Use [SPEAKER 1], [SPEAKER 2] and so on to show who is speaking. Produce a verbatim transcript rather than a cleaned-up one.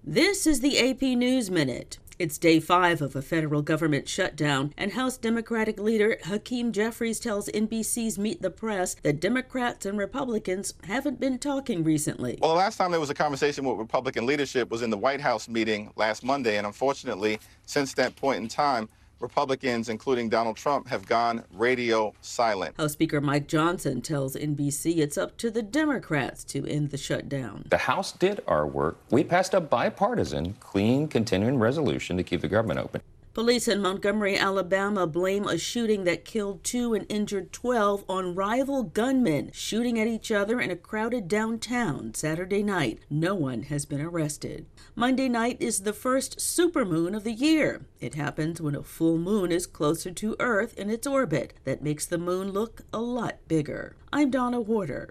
[SPEAKER 1] This is the A P News Minute. It's day five of a federal government shutdown, and House Democratic leader Hakeem Jeffries tells N B C's Meet the Press that Democrats and Republicans haven't been talking recently.
[SPEAKER 2] Well, the last time there was a conversation with Republican leadership was in the White House meeting last Monday, and unfortunately, since that point in time, Republicans, including Donald Trump, have gone radio silent.
[SPEAKER 1] House Speaker Mike Johnson tells N B C it's up to the Democrats to end the shutdown.
[SPEAKER 3] The House did our work. We passed a bipartisan, clean, continuing resolution to keep the government open.
[SPEAKER 1] Police in Montgomery, Alabama blame a shooting that killed two and injured twelve on rival gunmen shooting at each other in a crowded downtown Saturday night. No one has been arrested. Monday night is the first supermoon of the year. It happens when a full moon is closer to Earth in its orbit. That makes the moon look a lot bigger. I'm Donna Warder.